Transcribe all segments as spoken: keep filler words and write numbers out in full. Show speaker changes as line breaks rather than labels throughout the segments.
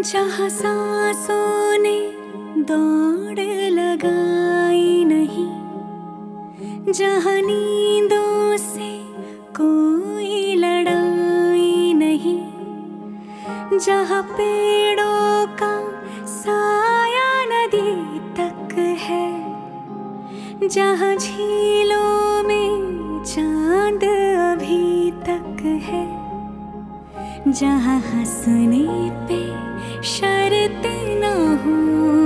जहाँ सांसों ने दौड़ लगाई नहीं, जहाँ नींदों से कोई लड़ाई नहीं, जहाँ पेड़ों का साया नदी तक है, जहाँ झीलों में चांद अभी तक है, जहाँ हंसने पे शर्त न हो,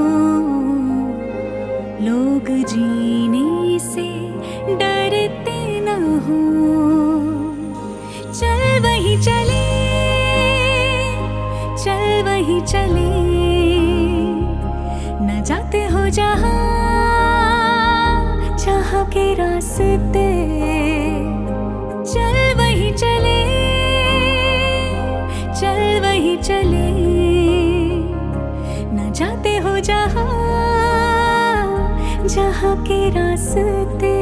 लोग जीने से डरते न हो। चल वही चले, चल वही चले, न जाते हो जहाँ जहाँ के रास्ते। चल वही चले, चल वही चले, न जाते हो जहाँ जहाँ के रास्ते।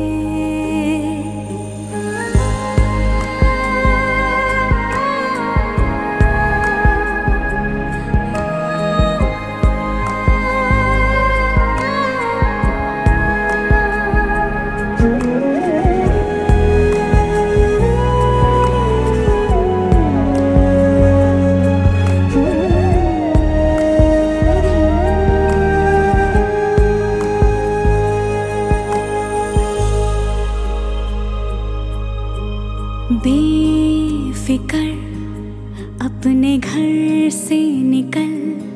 बेफिकर अपने घर से निकल,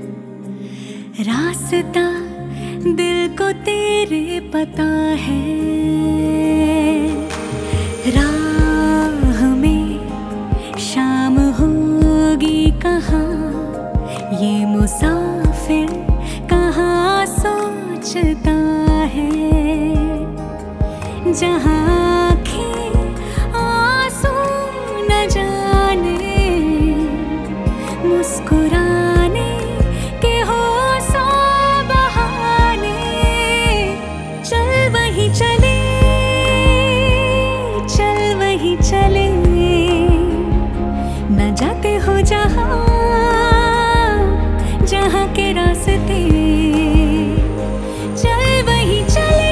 रास्ता दिल को तेरे पता है। राह में शाम होगी कहाँ, ये मुसाफिर कहाँ सोचता है। जहाँ मुस्कुराने के हो सौ बहाने, चल वही चले, चल वही चले, न जाते हो जहाँ जहाँ के रास्ते। चल वही चले,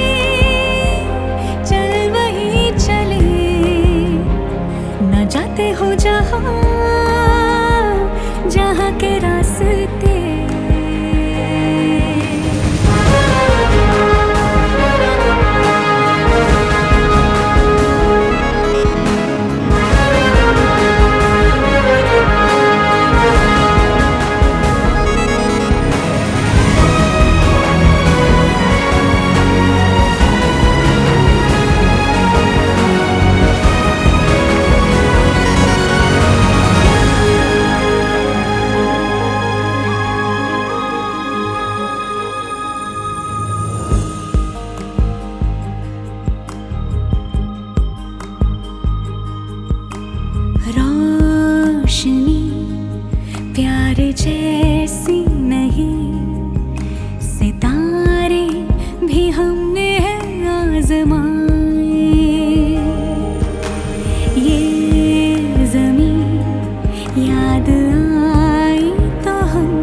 चल वही चले, न जाते हो जहाँ जहाँ के रास्ते। रोशनी प्यार जैसी नहीं, सितारे भी हमने है आज़माए। ये ज़मीं याद आई तो हम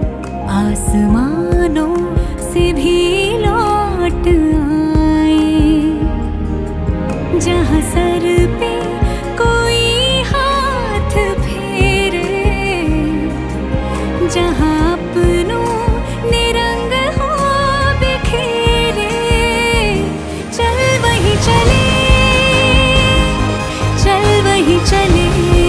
आसमानों से भी लौट आए। जहाँ सर पे जहाँ अपनों ने रंग हो बिखेरे, चल वही चले, चल वही चले,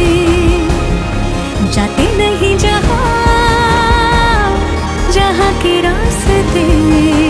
जाते नहीं जहाँ जहाँ के रास्ते।